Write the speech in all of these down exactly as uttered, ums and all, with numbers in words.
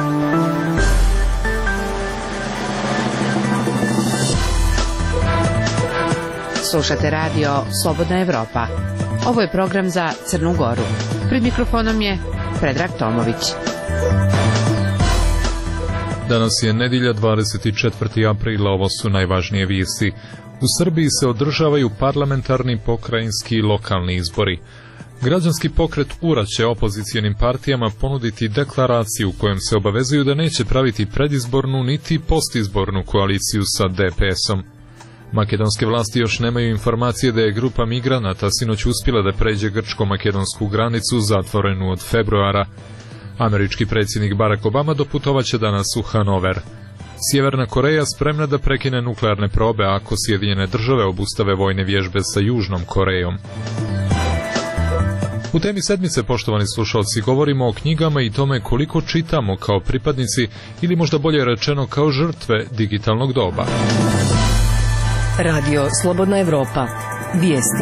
Slušate radio Slobodna Evropa. Ovo je program za Crnu Goru. Pred mikrofonom je Predrag Tomović. Danas je nedjelja, dvadeset četvrti april, ovo su najvažnije vijesti. U Srbiji se održavaju parlamentarni, pokrajinski i lokalni izbori. Građanski pokret U R A će opozicijenim partijama ponuditi deklaraciju kojom se obavezuju da neće praviti predizbornu niti postizbornu koaliciju sa D P S-om. Makedonske vlasti još nemaju informacije da je grupa migranata sinoć uspjela da pređe grčko-makedonsku granicu zatvorenu od februara. Američki predsjednik Barack Obama doputovaće danas u Hanover. Sjeverna Koreja spremna da prekine nuklearne probe ako Sjedinjene države obustave vojne vježbe sa Južnom Korejom. U temi sedmice, poštovani slušalci, govorimo o knjigama i tome koliko čitamo kao pripadnici ili možda bolje rečeno kao žrtve digitalnog doba. Radio Slobodna Evropa. Vijesti.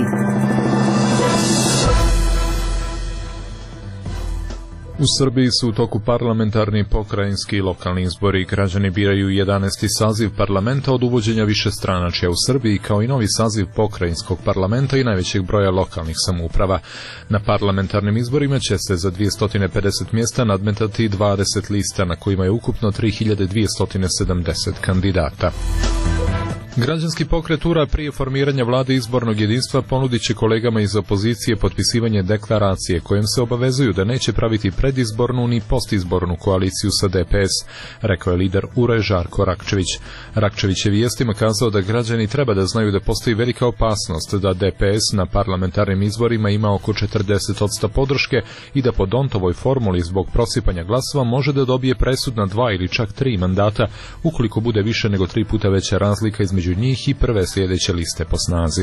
U Srbiji su u toku parlamentarni, pokrajinski i lokalni izbori. Građani biraju jedanaesti saziv parlamenta od uvođenja višestranačja u Srbiji, kao i novi saziv pokrajinskog parlamenta i najvećeg broja lokalnih samouprava. Na parlamentarnim izborima će se za dvjesto pedeset mjesta nadmetati dvadeset lista na kojima je ukupno tri hiljade dvjesto sedamdeset kandidata. Građanski pokret U R A prije formiranja vlade izbornog jedinstva ponudit će kolegama iz opozicije potpisivanje deklaracije kojom se obavezuju da neće praviti predizbornu ni postizbornu koaliciju sa D P S, rekao je lider U R A Žarko Rakčević. Rakčević je vijestima kazao da građani treba da znaju da postoji velika opasnost da D P S na parlamentarnim izborima ima oko četrdeset posto podrške i da po Dontovoj formuli zbog prosipanja glasova može da dobije presudna dva ili čak tri mandata ukoliko bude više nego tri puta veća razlika između njih i prve sljedeće liste po snazi.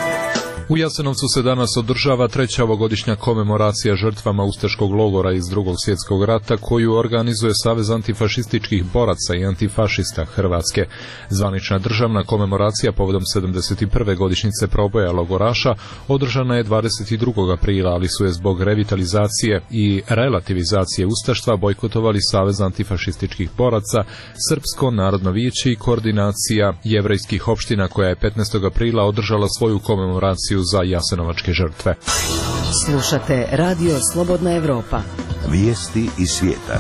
U Jasenovcu se danas održava treća ovogodišnja komemoracija žrtvama ustaškog logora iz Drugog svjetskog rata koju organizuje Savez antifašističkih boraca i antifašista Hrvatske. Zvanična državna komemoracija povodom sedamdeset prve godišnjice proboja logoraša održana je dvadeset drugog aprila, ali su je zbog revitalizacije i relativizacije ustaštva bojkotovali Savez antifašističkih boraca, Srpsko narodno vijeće i koordinacija jevrejskih opština koja je petnaestog aprila održala svoju komemoraciju za jasenovačke žrtve. Slušate Radio Slobodna Evropa. Vijesti iz svijeta.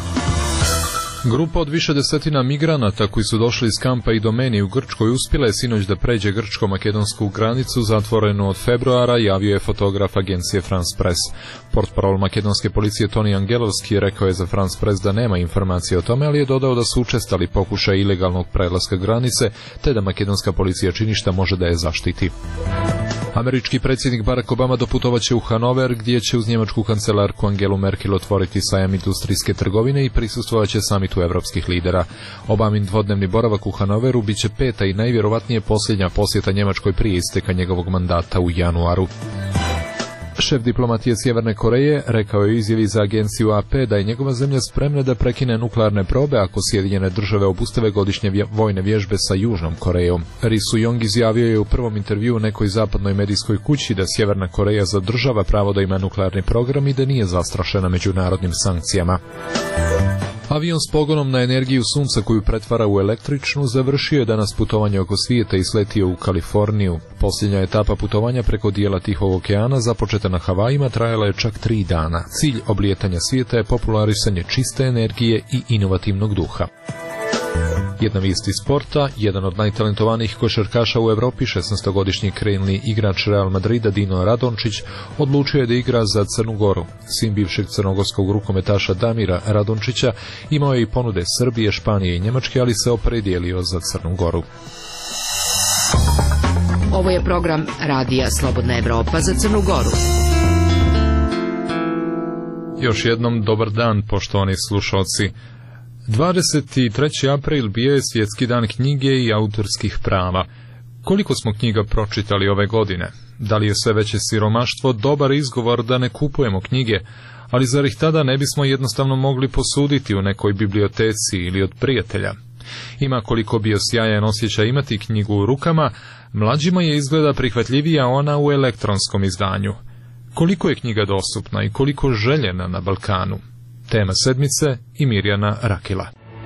Grupa od više desetina migranata koji su došli iz kampa Idomeni u Grčkoj uspjela je sinoć da pređe grčko-makedonsku granicu zatvorenu od februara, javio je fotograf agencije France Press. Portparol makedonske policije Toni Angelovski rekao je za France Press da nema informacije o tome, ali je dodao da su učestali pokušaj ilegalnog prelaska granice, te da makedonska policija čini šta može da je zaštiti. Američki predsjednik Barack Obama doputovaće u Hanover, gdje će uz njemačku kancelarku Angelu Merkel otvoriti sajam industrijske trgovine i prisustvovaće samitu evropskih lidera. Obamin dvodnevni boravak u Hanoveru biće peta i najvjerovatnije posljednja posjeta Njemačkoj prije isteka njegovog mandata u januaru. Šef diplomatije Sjeverne Koreje rekao je u izjavi za agenciju A P da je njegova zemlja spremna da prekine nuklearne probe ako Sjedinjene države obustave godišnje vje, vojne vježbe sa Južnom Korejom. Ri Su-jong izjavio je u prvom intervjuu nekoj zapadnoj medijskoj kući da Sjeverna Koreja zadržava pravo da ima nuklearni program i da nije zastrašena međunarodnim sankcijama. Avion s pogonom na energiju sunca koju pretvara u električnu završio je danas putovanje oko svijeta i sletio u Kaliforniju. Posljednja etapa putovanja preko dijela Tihog okeana započeta na Havajima trajala je čak tri dana. Cilj oblijetanja svijeta je popularisanje čiste energije i inovativnog duha. Jedna vijest iz sporta, jedan od najtalentovanijih košarkaša u Europi, šesnaestogodišnji krenuli igrač Real Madrida Dino Radončić, odlučio je da igra za Crnu Goru. Sin bivšeg crnogorskog rukometaša Damira Radončića imao je i ponude Srbije, Španije i Njemačke, ali se opredijelio za Crnu Goru. Ovo je program Radija Slobodna Evropa za Crnu Goru. Još jednom dobar dan, poštovani slušalci. dvadeset treći april bio je svjetski dan knjige i autorskih prava. Koliko smo knjiga pročitali ove godine? Da li je sve veće siromaštvo dobar izgovor da ne kupujemo knjige? Ali zar ih tada ne bismo jednostavno mogli posuditi u nekoj biblioteci ili od prijatelja? Ima koliko bio sjajan osjećaj imati knjigu u rukama, mlađima je izgleda prihvatljivija ona u elektronskom izdanju. Koliko je knjiga dostupna i koliko željena na Balkanu? Tema sedmice i Mirjana Rakila.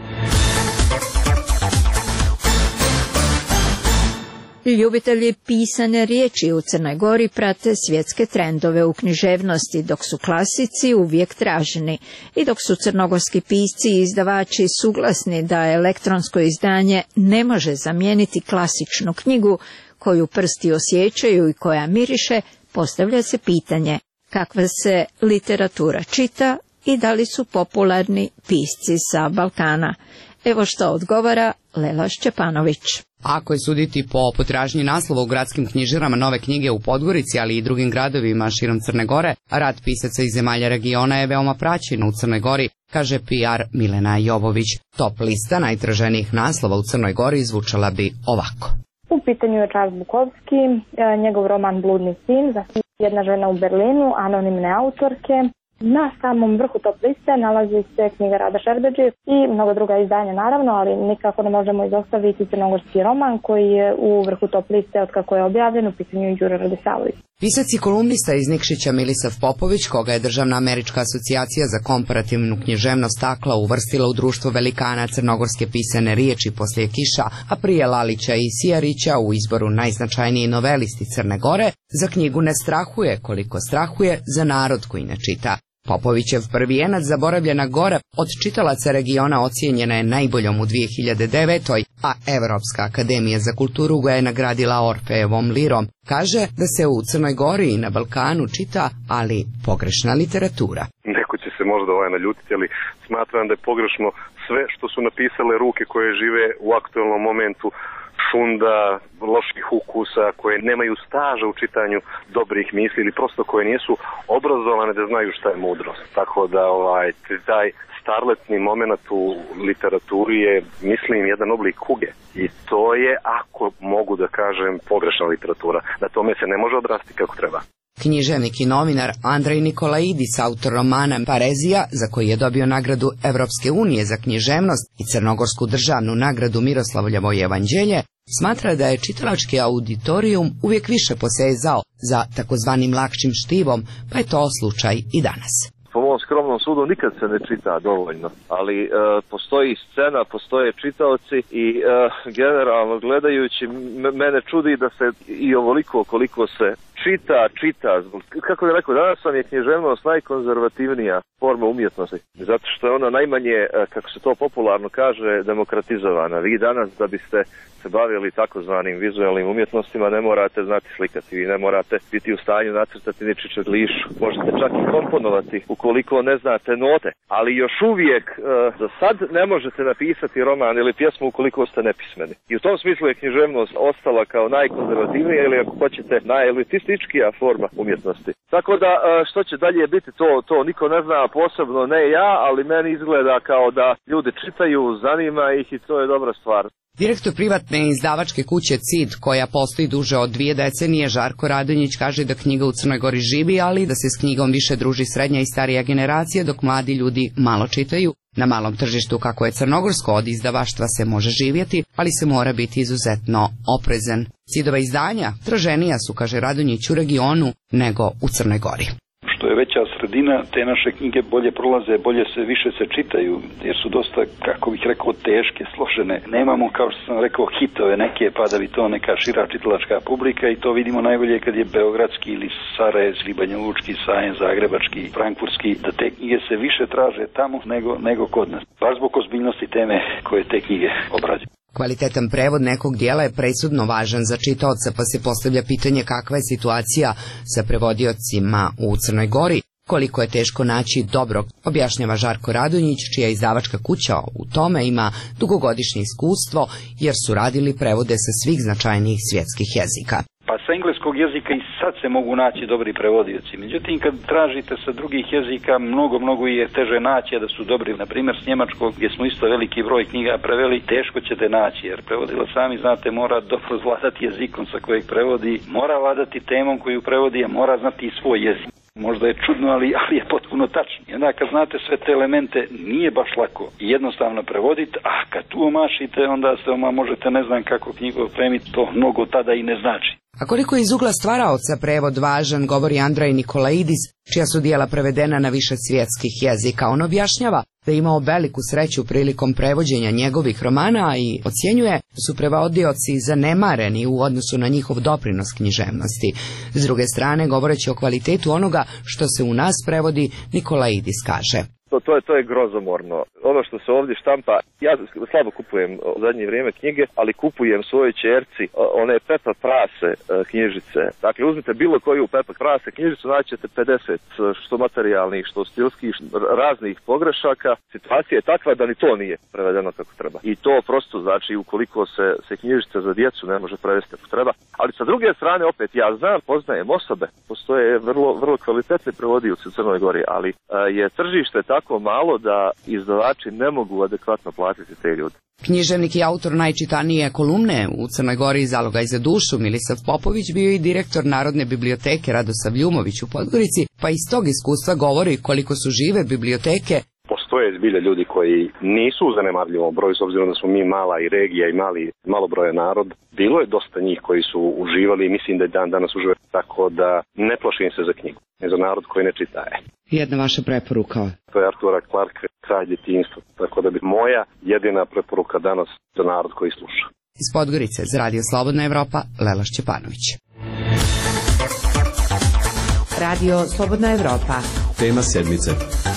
Ljubitelji pisane riječi u Crnoj Gori prate svjetske trendove u književnosti, dok su klasici uvijek traženi i dok su crnogorski pisci i izdavači suglasni da elektronsko izdanje ne može zamijeniti klasičnu knjigu koju prsti osjećaju i koja miriše, postavlja se pitanje kakva se literatura čita i da li su popularni pisci sa Balkana. Evo što odgovara Lela Šćepanović. Ako je suditi po potražnji naslova u gradskim knjižarama nove knjige u Podgorici, ali i drugim gradovima širom Crne Gore, rad pisaca iz zemalja regiona je veoma praćen u Crnoj Gori, kaže P R Milena Jovović. Top lista najtraženijih naslova u Crnoj Gori zvučala bi ovako. U pitanju je Charles Bukowski, njegov roman Bludni sin, zatim Jedna žena u Berlinu, anonimne autorke. Na samom vrhu top liste nalazi se knjiga Rada Šerbedžić i mnogo druga izdanja naravno, ali nikako ne možemo izostaviti crnogorski roman koji je u vrhu top liste od kako je objavljen, u pitanju Đuro Radisavljević. Pisac i kolumnista iz Nikšića Milisav Popović, koga je Državna američka asocijacija za komparativnu književnost A K L A uvrstila u društvo velikana crnogorske pisane riječi poslije Kiša, a prije Lalića i Sijarića u izboru najznačajniji novelisti Crne Gore, za knjigu ne strahuje koliko strahuje za narod koji ne čita. Popovićev prvijenac Zaboravljena gora od čitalaca regiona ocijenjena je najboljom u dvije hiljade devetoj. a Evropska akademija za kulturu ga je nagradila Orfejevom lirom. Kaže da se u Crnoj Gori i na Balkanu čita, ali pogrešna literatura. Neko će se možda ovaj naljutiti, ali smatram da je pogrešno sve što su napisale ruke koje žive u aktualnom momentu, šunda, loših ukusa, koje nemaju staža u čitanju dobrih misli ili prosto koje nisu obrazovane da znaju šta je mudrost. Tako da ovaj, taj starletni moment u literaturi je, mislim, jedan oblik kuge. I to je, ako mogu da kažem, pogrešna literatura. Na tome se ne može odrasti kako treba. Književnik i novinar Andrej Nikolaidis, autor romana Parezija, za koji je dobio nagradu Evropske unije za književnost i crnogorsku državnu nagradu Miroslavljevo evanđelje, smatra da je čitalački auditorijum uvijek više posezao za takozvanim lakšim štivom, pa je to slučaj i danas. Po mom skromnom sudu nikad se ne čita dovoljno, ali e, postoji scena, postoje čitaoci i e, generalno gledajući mene čudi da se i ovoliko koliko se čita, čita. Kako je rekao, danas vam je književnost najkonzervativnija forma umjetnosti, zato što je ona najmanje, kako se to popularno kaže, demokratizovana. Vi danas da biste se bavili takozvanim vizualnim umjetnostima ne morate znati slikati, vi ne morate biti u stanju nacrtati ni čičet lišu, možete čak i komponovati ukoliko ne znate note, ali još uvijek e, za sad ne možete napisati roman ili pjesmu ukoliko ste nepismeni. I u tom smislu je književnost ostala kao najkonzervativnija ili ako hoćete najelitističkija forma umjetnosti. Tako da e, što će dalje biti to, to niko ne zna, posebno ne ja, ali meni izgleda kao da ljudi čitaju, zanima ih i to je dobra stvar. Direktor privatne izdavačke kuće C I D, koja postoji duže od dvije decenije, Žarko Radonjić, kaže da knjiga u Crnoj Gori živi, ali da se s knjigom više druži srednja i starija generacija, dok mladi ljudi malo čitaju. Na malom tržištu kako je crnogorsko od izdavaštva se može živjeti, ali se mora biti izuzetno oprezan. C I D-ova izdanja traženija su, kaže Radonjić, u regionu nego u Crnoj Gori. Što je veća sredina, te naše knjige bolje prolaze, bolje se više se čitaju, jer su dosta, kako bih rekao, teške, složene. Nemamo, kao što sam rekao, hitove neke, pa da bi to neka šira čitalačka publika i to vidimo najbolje kad je beogradski ili Sarajevski, ili Banjalučki, Sajen, Zagrebački, Frankfurtski, da te knjige se više traže tamo nego, nego kod nas. Baš zbog ozbiljnosti teme koje te knjige obrađuju. Kvalitetan prevod nekog dijela je presudno važan za čitaoca, pa se postavlja pitanje kakva je situacija sa prevodiocima u Crnoj Gori, koliko je teško naći dobrog, objašnjava Žarko Radonjić, čija izdavačka kuća u tome ima dugogodišnje iskustvo, jer su radili prevode sa svih značajnijih svjetskih jezika. Pa sa engleskog jezika i sad se mogu naći dobri prevodioci. Međutim, kad tražite sa drugih jezika, mnogo, mnogo je teže naći, a da su dobri. Na primjer, s njemačkog, gdje smo isto veliki broj knjiga preveli, teško ćete naći, jer prevodila sami, znate, mora dobro zvladati jezikom sa kojeg prevodi, mora vladati temom koju prevodi, a mora znati i svoj jezik. Možda je čudno, ali, ali je potpuno tačno. I onda kad znate sve te elemente, nije baš lako i jednostavno prevoditi, a kad tu omašite, onda se oma možete ne znam kako knjigu opremiti, to mnogo tada i ne znači. A koliko je iz ugla stvaraoca prevod važan, govori Andrej Nikolaidis, čija su dijela prevedena na više svjetskih jezika. On objašnjava da je imao veliku sreću prilikom prevođenja njegovih romana i ocjenjuje da su prevodioci zanemareni u odnosu na njihov doprinos književnosti. S druge strane, govoreći o kvalitetu onoga što se u nas prevodi, Nikolaidis kaže: To, to, je, to je grozomorno. Ono što se ovdje štampa, ja slabo kupujem u zadnje vrijeme knjige, ali kupujem svojoj ćerci one Pepa Prase knjižice. Dakle, uzmite bilo koju Pepa Prase knjižicu, naćete pedeset, što materijalnih, što stilskih, raznih pogrešaka. Situacija je takva da ni to nije prevedeno kako treba. I to prosto znači, ukoliko se, se knjižica za djecu ne može prevesti kako treba. Ali sa druge strane, opet, ja znam, poznajem osobe, postoje vrlo, vrlo kvalitetni prevodioci u Crnoj Gori, ali je tržište tako malo da izdavači ne mogu adekvatno platiti te ljude. Književnik i autor najčitanije kolumne u Crnoj Gori Zalogaj za dušu Milisav Popović bio i direktor Narodne biblioteke Radosav Ljumović u Podgorici, pa iz tog iskustva govori koliko su žive biblioteke. Postoje zbilja ljudi koji nisu u zanemarljivom broju, s obzirom da smo mi mala i regija i mali, malo broja narod. Bilo je dosta njih koji su uživali i mislim da je dan danas užive, tako da ne plašim se za knjigu, ne za narod koji ne čitaje. Jedna vaša preporuka? To je Artura Clarke, Kralj djetinjstva, tako da bi moja jedina preporuka danas za narod koji sluša. Iz Podgorice za Radio Slobodna Evropa, Lela Šćepanović. Radio Slobodna Evropa. Tema sedmice.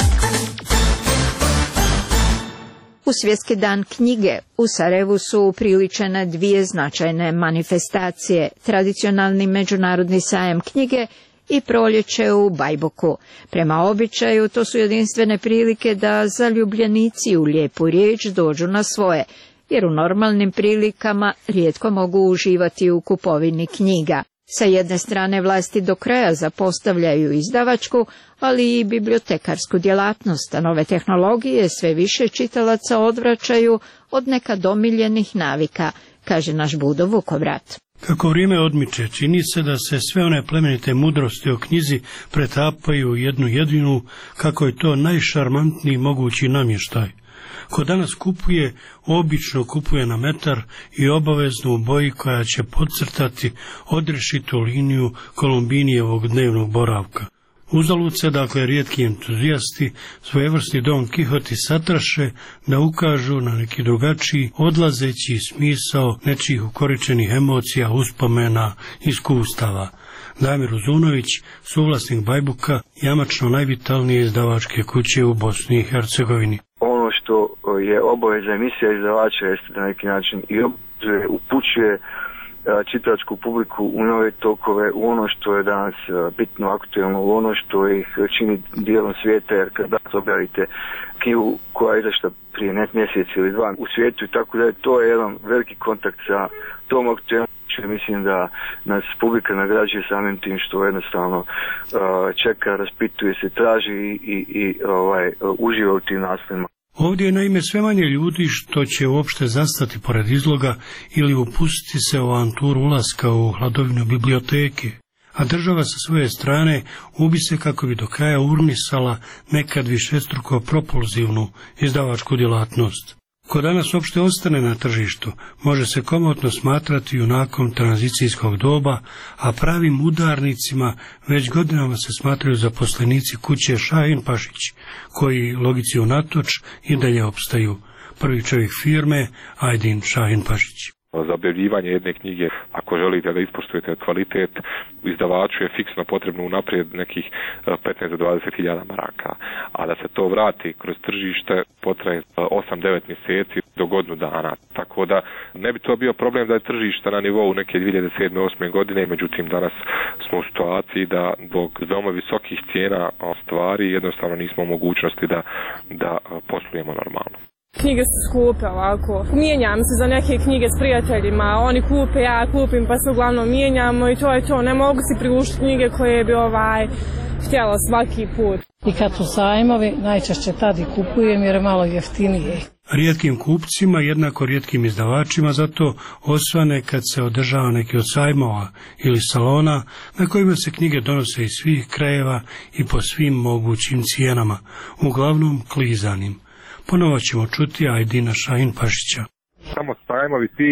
U Svjetski dan knjige u Sarajevu su upriličene dvije značajne manifestacije, tradicionalni međunarodni sajam knjige i proljeće u Bajbuku. Prema običaju, to su jedinstvene prilike da zaljubljenici u lijepu riječ dođu na svoje, jer u normalnim prilikama rijetko mogu uživati u kupovini knjiga. Sa jedne strane vlasti do kraja zapostavljaju izdavačku, ali i bibliotekarsku djelatnost, a nove tehnologije sve više čitalaca odvraćaju od nekad omiljenih navika, kaže naš Budo Vukovrat. Kako vrijeme odmiče, čini se da se sve one plemenite mudrosti o knjizi pretapaju u jednu jedinu, kako je to najšarmantniji mogući namještaj. Ko danas kupuje, obično kupuje na metar i obavezno u boji koja će podcrtati odrešitu liniju Kolumbinijevog dnevnog boravka. Uzalud se, dakle, rijetki entuzijasti svojevrsni Don Kihoti satraše da ukažu na neki drugačiji, odlazeći smisao nečijih ukoričenih emocija, uspomena, iskustava. Damir Uzunović, suvlasnik Bajbuka, jamačno najvitalnije izdavačke kuće u Bosni i Hercegovini. Ono što je obaveza emisija izdavača jeste da na neki način i obzuje, upućuje čitačku publiku u nove tokove, u ono što je danas bitno aktuelno, u ono što ih čini dijelom svijeta, jer kad danas objavite knjigu koja je izašla prije nek mjesec ili dva u svijetu i tako da je to jedan veliki kontakt sa tom aktuelnošću. Mislim da nas publika nagrađuje samim tim što jednostavno čeka, raspituje se, traži i, i, i ovaj, uživa u tim naslovima. Ovdje je naime sve manje ljudi što će uopšte zastati pored izloga ili upustiti se u avanturu ulaska u hladovinu biblioteke, a država sa svoje strane ubi se kako bi do kraja urnisala nekad višestruko propulzivnu izdavačku djelatnost. Ko danas uopšte ostane na tržištu, može se komotno smatrati junakom tranzicijskog doba, a pravim udarnicima već godinama se smatraju zaposlenici kuće Šahin Pašić, koji, logici unatoč, i dalje opstaju. Prvi čovjek firme, Ajdin Šahin Pašić. Za objavljivanje jedne knjige, ako želite da ispoštujete kvalitet, izdavaču je fiksno potrebno unaprijed nekih petnaest do dvadeset hiljada maraka, a da se to vrati kroz tržište potraje osam do devet mjeseci do godinu dana. Tako da ne bi to bio problem da je tržište na nivou neke dvije hiljade sedme osme godine, međutim danas smo u situaciji da zbog veoma visokih cijena stvari jednostavno nismo u mogućnosti da, da poslujemo normalno. Knjige su skupe ovako. Mijenjam se za neke knjige s prijateljima, oni kupe, ja kupim, pa se uglavnom mijenjamo i to je to. Ne mogu si priuštiti knjige koje bi ovaj htjela svaki put. I kad su sajmovi, najčešće tad i kupujem jer je malo jeftinije. Rijetkim kupcima, jednako rijetkim izdavačima, zato osvane kad se održava neki od sajmova ili salona na kojima se knjige donose iz svih krajeva i po svim mogućim cijenama, uglavnom klizanim. Ponovo ćemo čuti Ajdina Šahin Pašića. Samo sajmovi ti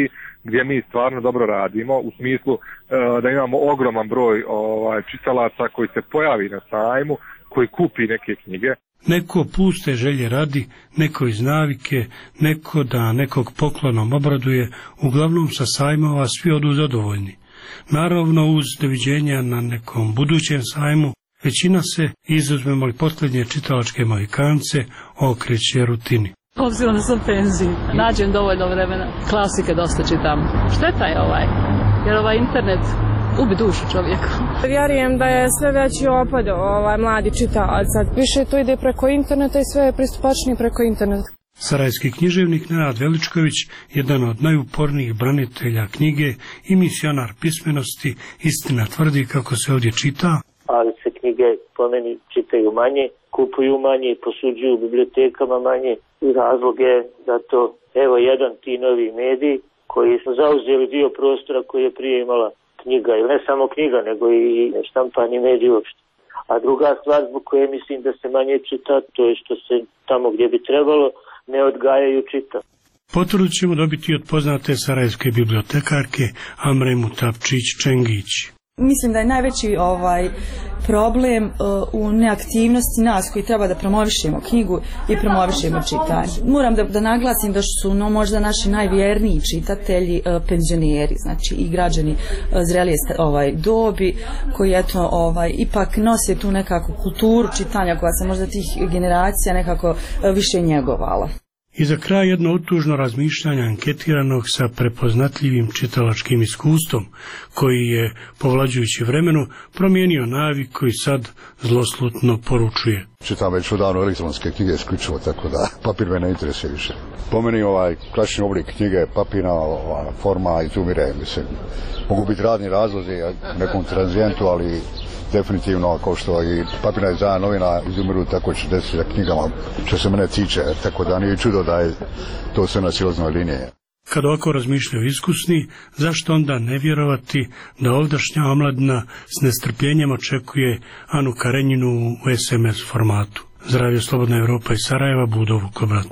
gdje mi stvarno dobro radimo, u smislu e, da imamo ogroman broj ovaj, čitalaca koji se pojavi na sajmu, koji kupi neke knjige. Neko puste želje radi, neko iz navike, neko da nekog poklonom obraduje, uglavnom sa sajmova svi odu zadovoljni. Naravno, uz doviđenja na nekom budućem sajmu, većina se, izuzmemo li posljednje čitalačke mohikance, okreće rutini. Obzirom da sam penziji, nađem dovoljno vremena. Klasike dosta čitam. Šteta je ovaj, jer ovaj internet ubi dušu čovjeku. Vjerujem da je sve veći opad ovaj, mladi čitalaca. Više to ide preko interneta i sve je pristupačnije preko interneta. Sarajevski književnik Nenad Veličković, jedan od najupornijih branitelja knjige i misionar pismenosti, istina tvrdi kako se ovdje čita. Ali se knjige po meni čitaju manje, kupuju manje i posuđuju u bibliotekama manje. I razlog je zato, evo, jedan ti novi mediji koji su zauzeli dio prostora koji je prije imala knjiga, ili ne samo knjiga, nego i štampani mediji uopšte. A druga stvar zbog koje mislim da se manje čita, to je što se tamo gdje bi trebalo ne odgajaju čita. Potvrdu ćemo dobiti od poznate sarajevske bibliotekarke Amre Mutapčić-Čengić. Mislim da je najveći ovaj problem uh, u neaktivnosti nas koji treba da promovišemo knjigu i promovišemo čitanje. Moram da, da naglasim da su no, možda naši najvjerniji čitatelji uh, penzioneri, znači i građani uh, zrelije ovaj, dobi koji eto, ovaj, ipak nose tu nekakvu kulturu čitanja koja se možda tih generacija nekako uh, više njegovala. I za kraj jedno otužno razmišljanje anketiranog sa prepoznatljivim čitalačkim iskustvom, koji je, povlađujući vremenu, promijenio navik koji sad zloslutno poručuje. Čitam već odavno elektronske knjige isključivo, tako da papir me ne interesuje više. Po meni ovaj klasični oblik knjige, papirna ova, forma izumire, mislim. Mogu biti radni razlozi nekom tranzijentu, ali definitivno, kao što i papirna izdanja novina izumiru, tako će desiti sa knjigama što se mene tiče, tako da nije čudo da je to sve na silaznoj liniji. Kad ovako razmišljaju iskusni, zašto onda ne vjerovati da ovdašnja omladina s nestrpljenjem očekuje Anu Karenjinu u es em es formatu? Za Radio Slobodna Evropa iz Sarajeva, Budo Vukobrat.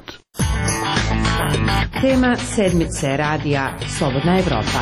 Tema sedmice radija Slobodna Evropa.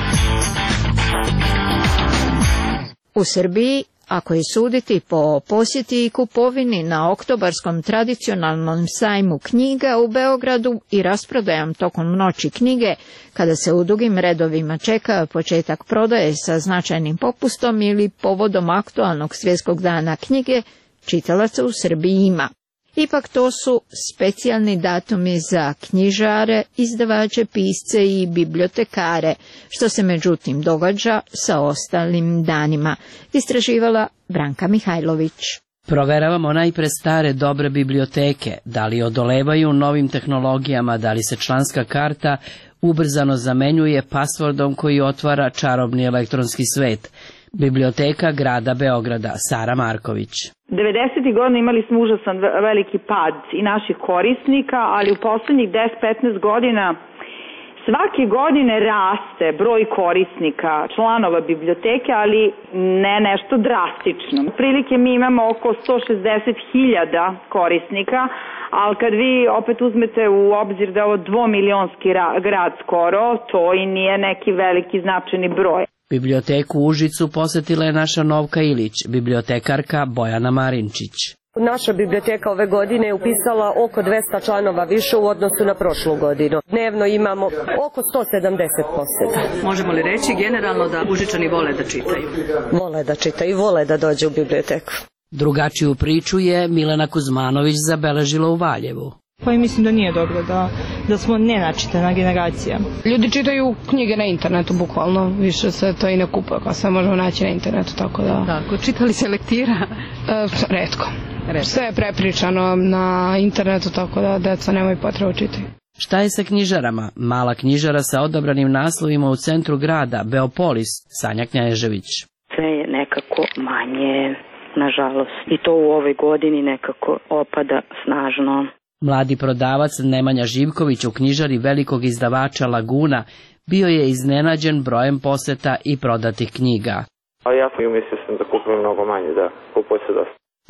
U Srbiji, ako je suditi po posjeti i kupovini na oktobarskom tradicionalnom sajmu knjiga u Beogradu i rasprodajom tokom noći knjige, kada se u dugim redovima čeka početak prodaje sa značajnim popustom ili povodom aktualnog svjetskog dana knjige, čitalaca u Srbiji ima. Ipak to su specijalni datumi za knjižare, izdavače, pisce i bibliotekare, što se međutim događa sa ostalim danima, istraživala Branka Mihajlović. Proveravamo najpre stare dobre biblioteke, da li odolevaju novim tehnologijama, da li se članska karta ubrzano zamenjuje pasvordom koji otvara čarobni elektronski svet. Biblioteka grada Beograda, Sara Marković. devedesetih godina imali smo užasan veliki pad i naših korisnika, ali u poslednjih deset do petnaest godina svake godine raste broj korisnika, članova biblioteke, ali ne nešto drastično. Prilike mi imamo oko sto šezdeset hiljada korisnika, ali kad vi opet uzmete u obzir da je ovo dvomilionski grad skoro, to i nije neki veliki značajni broj. Biblioteku u Užicu posjetila je naša Novka Ilić, bibliotekarka Bojana Marinčić. Naša biblioteka ove godine je upisala oko dvesta članova više u odnosu na prošlu godinu. Dnevno imamo oko sto sedamdeset posjeta. Možemo li reći generalno da Užičani vole da čitaju? Vole da čitaju i vole da dođe u biblioteku. Drugačiju priču je Milena Kuzmanović zabeležila u Valjevu. Pa i mislim da nije dobro da, da smo nenačitana generacija. Ljudi čitaju knjige na internetu, bukvalno, više se to i ne kupuje, pa sve možemo naći na internetu, tako da... Tako, čitali se lektira? E, redko. redko. Sve je prepričano na internetu, tako da deca nemaju potrebu čitati. Šta je sa knjižarama? Mala knjižara sa odabranim naslovima u centru grada, Beopolis, Sanja Knjažević. Sve je nekako manje, nažalost, i to u ovoj godini nekako opada snažno. Mladi prodavac Nemanja Živković u knjižari velikog izdavača Laguna bio je iznenađen brojem poseta i prodatih knjiga. A ja mislio sam da kupim mnogo manje, da kupuje se dosta.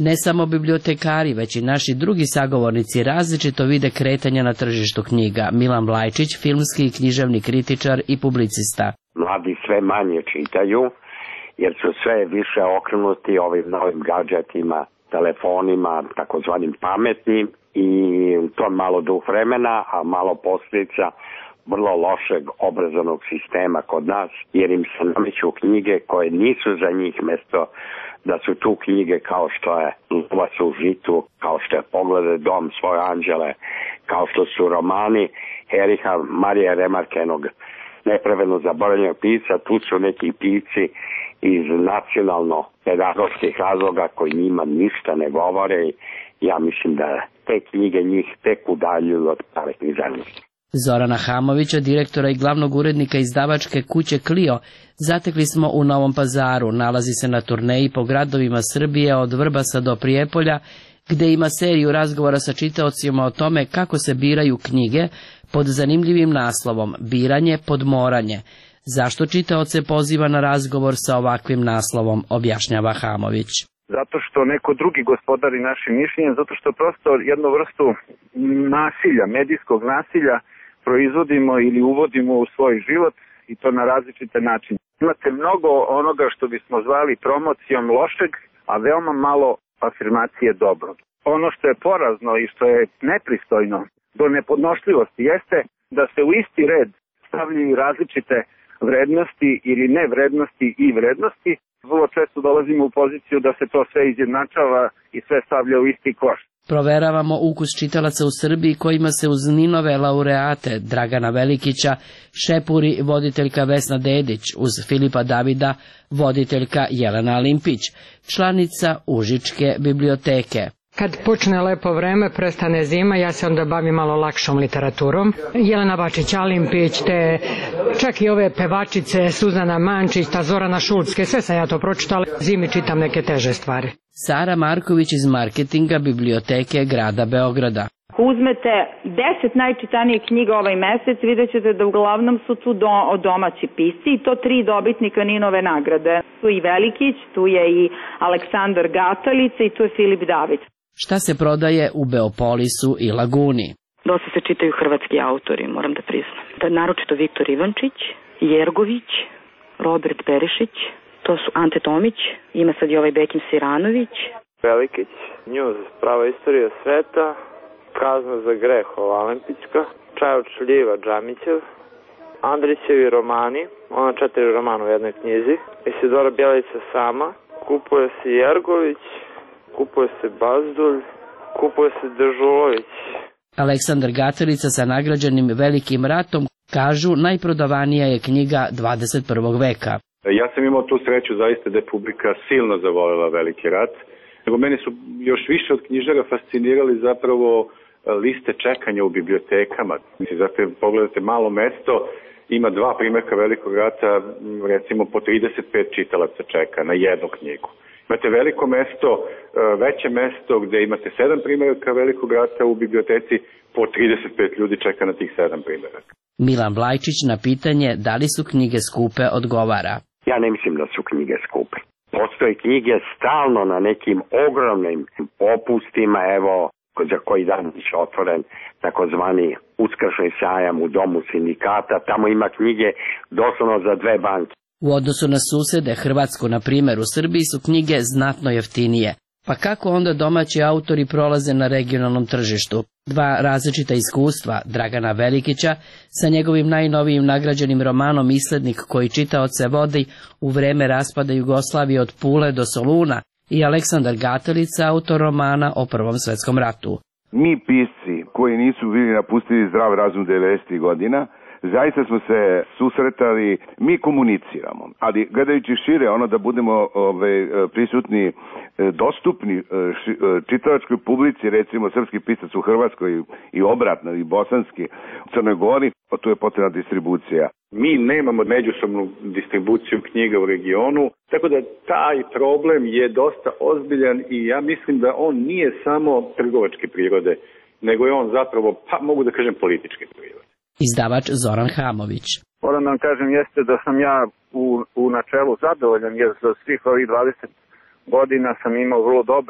Ne samo bibliotekari, već i naši drugi sagovornici različito vide kretanja na tržištu knjiga. Milan Vlajčić, filmski i književni kritičar i publicista. Mladi sve manje čitaju, jer su sve više okrenuti ovim novim gadžetima, telefonima, takozvanim pametnim, i to je malo duh vremena, a malo posljedica vrlo lošeg obrazovnog sistema kod nas, jer im se nameću knjige koje nisu za njih, mesto da su tu knjige kao što je Lovac u žitu, kao što je Pogledaj dom, svoje anđele, kao što su romani Eriha Marija Remarkenog, nepravedno zaboravljenog pisca. Tu su neki pisci iz nacionalno-pedagoških razloga koji njima ništa ne govore. Ja mislim da te knjige njih tek udaljuju od prave književnosti. Zorana Hamovića, direktora i glavnog urednika izdavačke kuće Clio, zatekli smo u Novom Pazaru. Nalazi se na turneji po gradovima Srbije od Vrbasa do Prijepolja, gde ima seriju razgovora sa čitaocima o tome kako se biraju knjige pod zanimljivim naslovom Biranje podmoranje. Zašto čitaoce poziva na razgovor sa ovakvim naslovom, objašnjava Hamović. Zato što neko drugi gospodari našim mišljenjem, zato što prosto jednu vrstu nasilja, medijskog nasilja proizvodimo ili uvodimo u svoj život, i to na različite načine. Imate mnogo onoga što bismo zvali promocijom lošeg, a veoma malo afirmacije dobrog. Ono što je porazno i što je nepristojno do nepodnošljivosti jeste da se u isti red stavljaju različite vrednosti ili nevrednosti i vrednosti. Vrlo često dolazimo u poziciju da se to sve izjednačava i sve stavlja u isti koš. Proveravamo ukus čitalaca u Srbiji kojima se uz Ninove laureate Dragana Velikića šepuri voditeljka Vesna Dedić, uz Filipa Davida voditeljka Jelena Alimpić, članica Užičke biblioteke. Kad počne lepo vreme, prestane zima, ja se onda bavim malo lakšom literaturom. Jelena Bačić, Alimpić, te čak i ove pevačice, Suzana Mančić, ta Zorana Šulske, sve sam ja to pročitala. Zimi čitam neke teže stvari. Sara Marković iz marketinga biblioteke grada Beograda. Ako uzmete deset najčitanijih knjiga ovaj mesec, vidjet ćete da uglavnom su tu do, domaći pisci, i to tri dobitnika Ninove nagrade. Tu je i Velikić, tu je i Aleksandar Gatalica i tu je Filip David. Šta se prodaje u Beopolisu i Laguni? Dosta se čitaju hrvatski autori, moram da priznam. Da, naročito Viktor Ivančić, Jergović, Robert Perišić, to su Ante Tomić, ima sad i ovaj Bekim Siranović. Velikić, Njuz, prava istorija sveta, Kazna za greh, Ovalempićka, Čaj od šljiva, Džamićev, Andrićevi romani, ona četiri romana u jednoj knjizi, Isidora Bjelica sama, kupuje se Jergović, kupuje se Bazdulj, kupuje se Dežulović. Aleksandar Gatalica sa nagrađenim Velikim ratom kažu najprodavanija je knjiga dvadeset prvog veka. Ja sam imao tu sreću zaista da je publika silno zavoljela Veliki rat, nego meni su još više od knjižara fascinirali zapravo liste čekanja u bibliotekama. Zato pogledate malo mesto, ima dva primjerka Velikog rata, recimo po trideset pet čitalaca čeka na jednu knjigu. Imate veliko mesto, veće mesto gde imate sedam primjeraka Velikog rata u biblioteci, po trideset pet ljudi čeka na tih sedam primjeraka. Milan Vlajčić na pitanje da li su knjige skupe odgovara. Ja ne mislim da su knjige skupe. Postoje knjige stalno na nekim ogromnim popustima, evo za koji dan je otvoren takozvani uskršnji sajam u domu sindikata, tamo ima knjige doslovno za dve banke. U odnosu na susede Hrvatsku, na primjer, u Srbiji su knjige znatno jeftinije. Pa kako onda domaći autori prolaze na regionalnom tržištu? Dva različita iskustva Dragana Velikića sa njegovim najnovijim nagrađenim romanom Islednik koji čitaoce vodi u vreme raspada Jugoslavije od Pule do Soluna i Aleksandar Gatalica, autor romana o Prvom svetskom ratu. Mi pisci koji nisu bili napustili zdrav razum devedesetih godina, zaista smo se susretali, mi komuniciramo, ali gledajući šire, ono da budemo ove, prisutni, dostupni čitalačkoj publici, recimo srpski pisac u Hrvatskoj i obratno, i bosanski u Crnoj Gori, tu je potrebna distribucija. Mi nemamo međusobnu distribuciju knjiga u regionu, tako da taj problem je dosta ozbiljan i ja mislim da on nije samo trgovačke prirode, nego je on zapravo, pa mogu da kažem, političke prirode. Izdavač Zoran Hamović. Moram da vam kažem jeste da sam ja u, u načelu zadovoljan, jer za svih ovih dvadeset godina sam imao vrlo dobre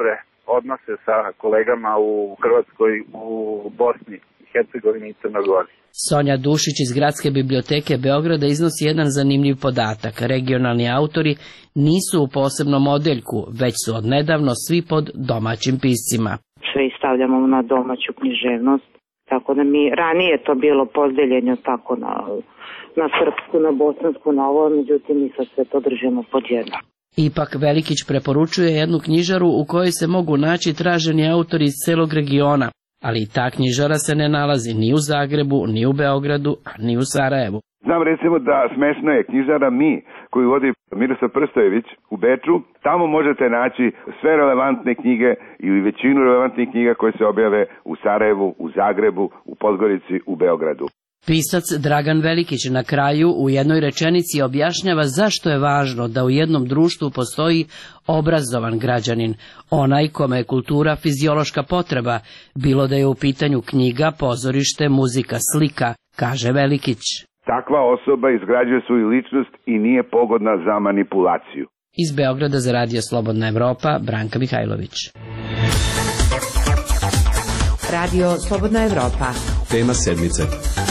odnose sa kolegama u Hrvatskoj, u Bosni i Hercegovini i Crnoj Gori. Sonja Dušić iz Gradske biblioteke Beograda iznosi jedan zanimljiv podatak. Regionalni autori nisu u posebnom odeljku, već su odnedavno svi pod domaćim piscima. Sve stavljamo na domaću književnost, tako da mi ranije to bilo podeljenje tako na, na srpsku, na bosansku, na ovo, međutim mi sad sve to držimo pod jedno. Ipak Velikić preporučuje jednu knjižaru u kojoj se mogu naći traženi autori iz celog regiona, ali i ta knjižara se ne nalazi ni u Zagrebu, ni u Beogradu, a ni u Sarajevu. Znam recimo da smešno je knjižara Mi, koju vodi Miroslav Prstojević u Beču. Tamo možete naći sve relevantne knjige ili većinu relevantnih knjiga koje se objave u Sarajevu, u Zagrebu, u Podgorici, u Beogradu. Pisac Dragan Velikić na kraju u jednoj rečenici objašnjava zašto je važno da u jednom društvu postoji obrazovan građanin, onaj kome je kultura fiziološka potreba, bilo da je u pitanju knjiga, pozorište, muzika, slika, kaže Velikić. Takva osoba izgrađuje svoju ličnost i nije pogodna za manipulaciju. Iz Beograda za Radio Slobodna Evropa, Branka Mihajlović. Radio Slobodna Evropa. Tema sedmice.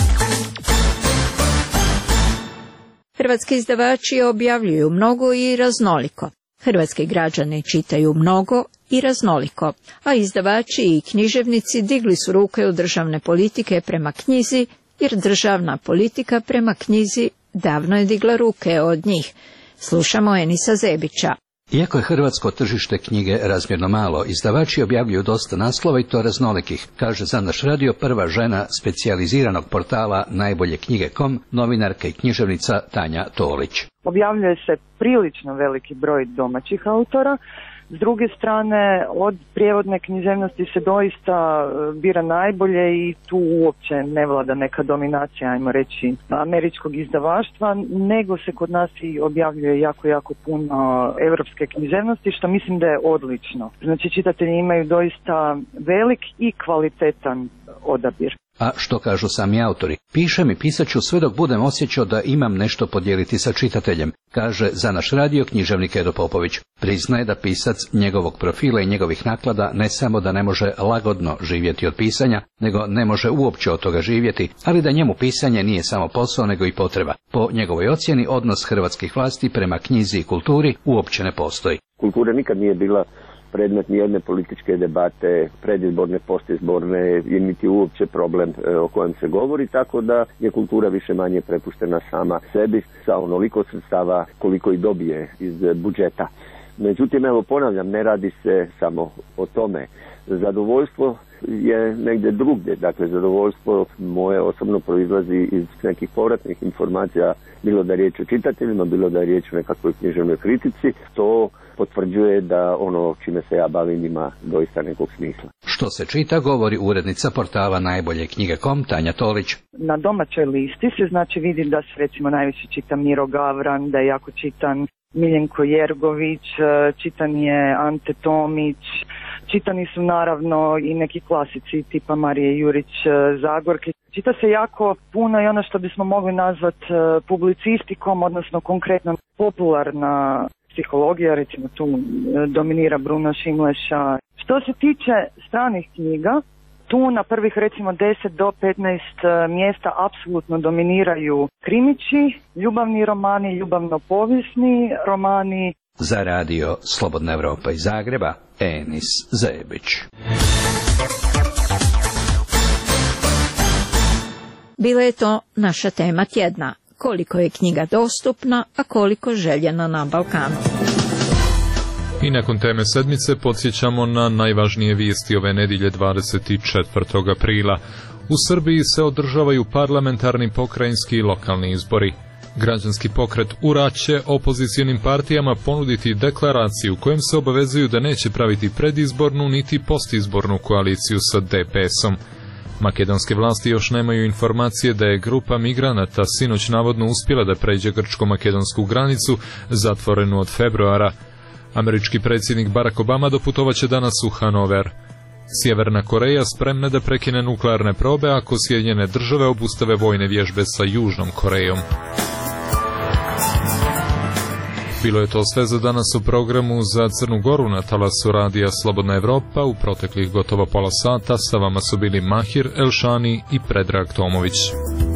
Hrvatski izdavači objavljuju mnogo i raznoliko. Hrvatski građani čitaju mnogo i raznoliko, a izdavači i književnici digli su ruke u državne politike prema knjizi, jer državna politika prema knjizi davno je digla ruke od njih. Slušamo Enisa Zebića. Iako je hrvatsko tržište knjige razmjerno malo, izdavači objavljuju dosta naslova i to raznolikih, kaže za naš radio prva žena specijaliziranog portala najbolje knjige точка com, novinarka i književnica Tanja Tolić. Objavljuje se prilično veliki broj domaćih autora. S druge strane, od prijevodne književnosti se doista bira najbolje i tu uopće ne vlada neka dominacija, ajmo reći, američkog izdavaštva, nego se kod nas i objavljuje jako, jako puno evropske književnosti, što mislim da je odlično. Znači, čitatelji imaju doista velik i kvalitetan odabir. A što kažu sami autori? Pišem i pisat ću sve dok budem osjećao da imam nešto podijeliti sa čitateljem, kaže za naš radio književnik Edo Popović. Priznaje da pisac njegovog profila i njegovih naklada ne samo da ne može lagodno živjeti od pisanja, nego ne može uopće od toga živjeti, ali da njemu pisanje nije samo posao nego i potreba. Po njegovoj ocjeni odnos hrvatskih vlasti prema knjizi i kulturi uopće ne postoji. Kultura nikad nije bila predmet nijedne političke debate, predizborne, postizborne, i niti uopće problem o kojem se govori, tako da je kultura više manje prepuštena sama sebi sa onoliko sredstava koliko i dobije iz budžeta. Međutim, evo ponavljam, ne radi se samo o tome. Zadovoljstvo je negdje drugdje, dakle zadovoljstvo moje osobno proizlazi iz nekih povratnih informacija, bilo da je riječ o čitateljima, bilo da je riječ o nekakvoj književnoj kritici, to potvrđuje da ono čime se ja bavim ima doista nekog smisla. Što se čita, govori urednica portala najbolje knjige точка com Tanja Tolić. Na domaćoj listi se znači vidi da se recimo najviše čita Miro Gavran, da je jako čitan Miljenko Jergović, čitan je Ante Tomić, čitani su naravno i neki klasici tipa Marije Jurić Zagorke. Čita se jako puno i ono što bismo mogli nazvati publicistikom, odnosno konkretno popularna psihologija, recimo tu dominira Bruno Šimleša. Što se tiče stranih knjiga, tu na prvih recimo deset do petnaest mjesta apsolutno dominiraju krimići, ljubavni romani, ljubavno-povijesni romani. Za radio Slobodna Evropa iz Zagreba, Enis Zebić. Bila je to naša tema tjedna. Koliko je knjiga dostupna, a koliko željena na Balkanu. I nakon teme sedmice podsjećamo na najvažnije vijesti ove nedjelje dvadeset četvrtog aprila. U Srbiji se održavaju parlamentarni, pokrajinski i lokalni izbori. Građanski pokret U R A će opozicionim partijama ponuditi deklaraciju kojom se obavezuju da neće praviti predizbornu niti postizbornu koaliciju sa D P S-om. Makedonske vlasti još nemaju informacije da je grupa migranata sinoć navodno uspjela da pređe grčko-makedonsku granicu, zatvorenu od februara. Američki predsjednik Barack Obama doputovaće danas u Hanover. Sjeverna Koreja spremna da prekine nuklearne probe ako Sjedinjene države obustave vojne vježbe sa Južnom Korejom. Bilo je to sve za danas u programu za Crnu Goru na talasu radija Slobodna Evropa. U proteklih gotovo pola sata sa vama su bili Mahir Elšani i Predrag Tomović.